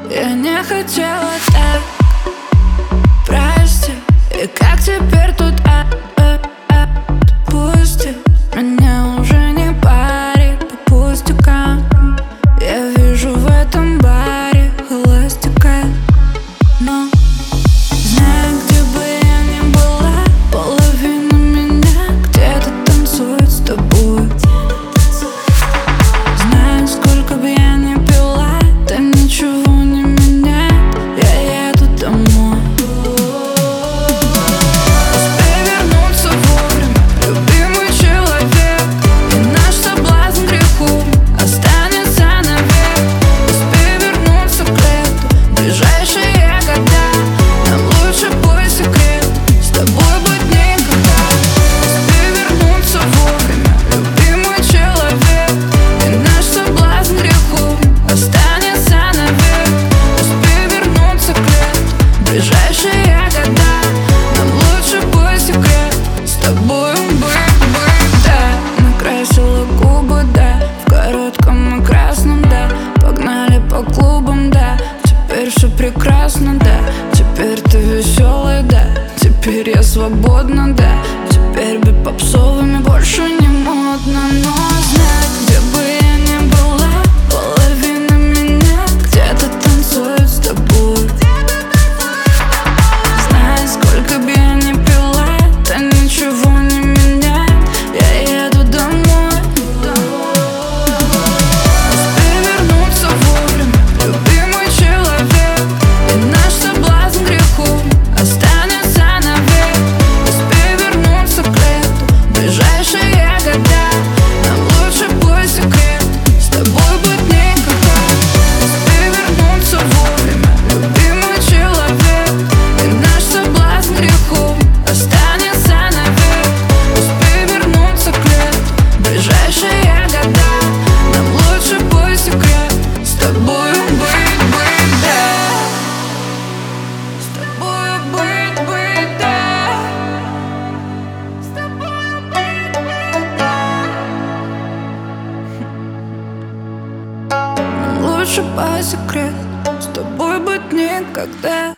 Я не хотела так, прости. И как теперь тут отпусти? Меня уже не парит по пустякам. Я вижу в этом баре холостяка. Но знаю, где бы я ни была, половина меня где-то танцует с тобой. Знаю, сколько бы я ни пила, да ничего не меняет, я еду домой. Успей вернуться вовремя, любимый человек, и наш соблазн греху останется навек. Успей вернуться к лету, ближайшие года, нам лучше бой секрет, с тобой быть никогда. Успей вернуться вовремя, любимый человек, и наш соблазн греху останется навек. Успей вернуться к лету, ближайшие года, нам лучше бой секрет, с тобой быть, да. Накрасила губы, да, в коротком и красном, да. Погнали по клубам, да, теперь все прекрасно, да. Теперь ты веселый, да, теперь я свободна, да. Теперь быть попсовыми больше не модно. Но знай, где бы я ни была, половина меня где-то танцует с тобой. Знай, сколько бы я ни пила, да ничего не меняет, я еду домой. Успей вернуться вовремя, любимый человек, и наш соблазн греху останется навек. Успей вернуться к лету, ближайшие года, нам лучше бой секрет, с тобой быть никогда. Успей вернуться вовремя, любимый человек, и наш соблазн греху останется навек. Успей вернуться к лету, ближайшие года, нам лучше бой секрет, с тобой быть, да. С тобой быть, да. С тобой быть, да. Нам лучше бой секрет, с тобой быть никогда.